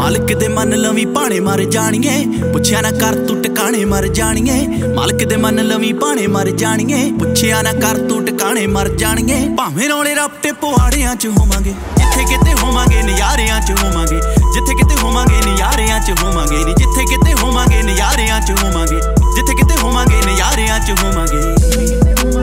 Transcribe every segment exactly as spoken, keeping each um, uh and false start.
मालिक दे मन लवी भाणे मर जानिए, पुछया ना कर तू टकाने मर जानिए। मालिक दे मन लवी भाणे मर जानिए, पुछया ना कर तू टकाने मर जानिए। भावें रौले रपटे पवाड़ियां च होवांगे, जिथे किते होवांगे नज़ारियां च होवांगे। जिथे किते होवांगे नज़ारियां च होवांगे नी, जिथे किते होवांगे नज़ारियां च होवांगे। जिथे किते होवांगे नज़ारियां च होवांगे।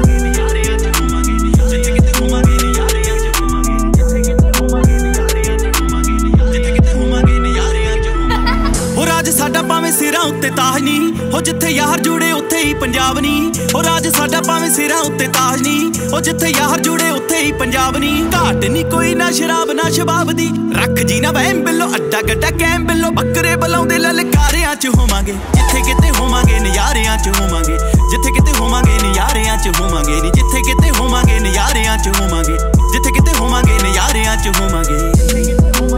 साडा भावें सिरां उत्ते ताज नी, हो जिथे यार जुड़े उत्थे ही पंजाब नी। हो राज साडा भावें सिरां उत्ते ताज नी, हो जिथे यार जुड़े उत्थे ही पंजाब नी। घाट नी कोई ना शराब ना शबाब दी, रख जी ना वहम बिलो अड्डा गड्डा कैम बिलो। बकरे बलाउंदे ललकारियां च होवांगे, जिथे किते होवांगे नज़ारियां च होवांगे। जिथे किते होवांगे नज़ारियां च होवांगे नी, जिथे किते होवांगे नज़ारियां च होवांगे। जिथे किते होवांगे नज़ारियां च होवांगे।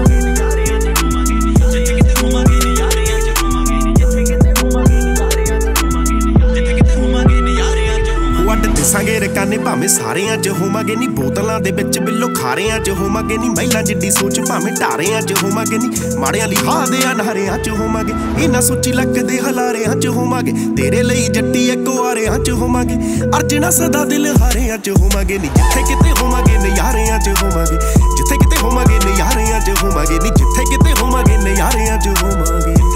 दसांगे रकाने भावें सारियां च होवांगे नी, बोतलां दे विच बिल्लो खारियां च होवांगे नी। महिलां जिड्डी सोच भावें ढारियां च होवांगे नी, माड़ियां ली हा दे अनहारियां च होवांगे। इन्ना सोची लक दे हलारियां च होवांगे, तेरे लई जट्टी इक वारियां च होवांगे। अर्जना सदा दिल हारियां च होवांगे नी, जिथे किते होवांगे नज़ारियां च होवांगे। जिथे किते होवांगे नज़ारियां च होवांगे नी, जिथे किते होवांगे नज़ारियां च होवांगे।